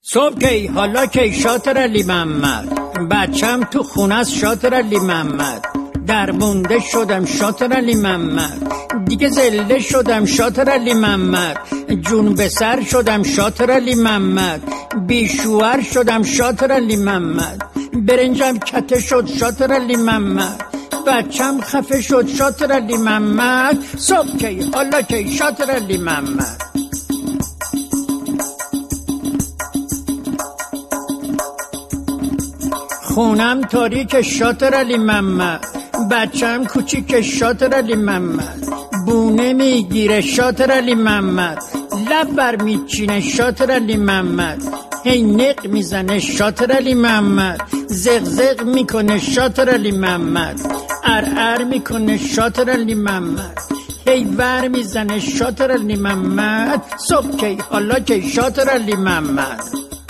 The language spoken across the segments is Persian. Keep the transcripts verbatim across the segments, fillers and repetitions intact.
صبح کی حالا کی شاطر علی محمد، بچم تو خونه است شاطر علی محمد، در مونده شدم شاطر علی محمد، دیگه زله شدم شاطر علی محمد، جون به سر شدم شاطر علی محمد، بیشوهر شدم شاطر علی محمد، برنجم کته شد شاطر علی محمد، بچم خفه شد شاطر علی محمد. صبح کی حالا کی شاطر علی محمد. خونم تاریک شاطر علی محمد، بچم کوچیک شاطر علی محمد، بونه میگیره شاطر علی محمد، لب بر میچینه شاطر علی محمد، هی نق میزنه شاطر علی محمد، زق زق میکنه شاطر علی محمد، ار ار میکنه شاطر علی محمد، هی ور میزنه شاطر علی محمد. صبح کی حالا کی شاطر علی محمد.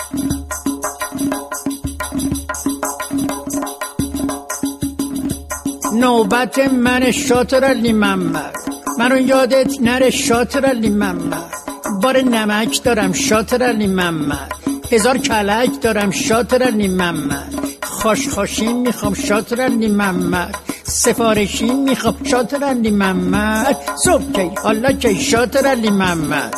نوبت من شاطر علی محمد، منو یادت نره شاطر علی محمد، بار نمک دارم شاطر علی محمد، هزار کلک دارم شاطر علی محمد، خوش خوشی میخوام شاطر علی محمد، سفارشی میخوام شاطر علی محمد. صبح کی حالا کی شاطر علی محمد.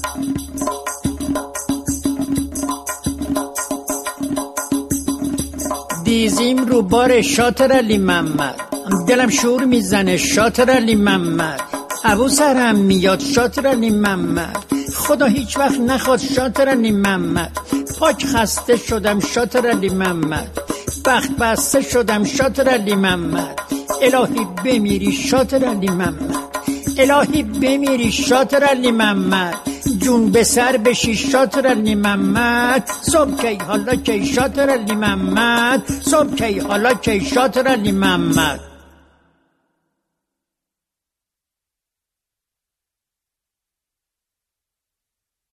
دیزیم رو بار شاطر علی محمد، دلم شور میزنه شاطر علی محمد، ابو سرم میاد شاطر علی محمد، خدا هیچ وقت نخواد شاطر علی محمد، پاک خسته شدم شاطر علی محمد، بخت بسته شدم شاطر علی محمد، الهی بمیری شاطر علی محمد، الهی بمیری شاطر علی محمد، جون به سر بشی شاطر علی محمد. صبح کی حالا کی شاطر علی محمد، صبح کی حالا کی شاطر علی محمد.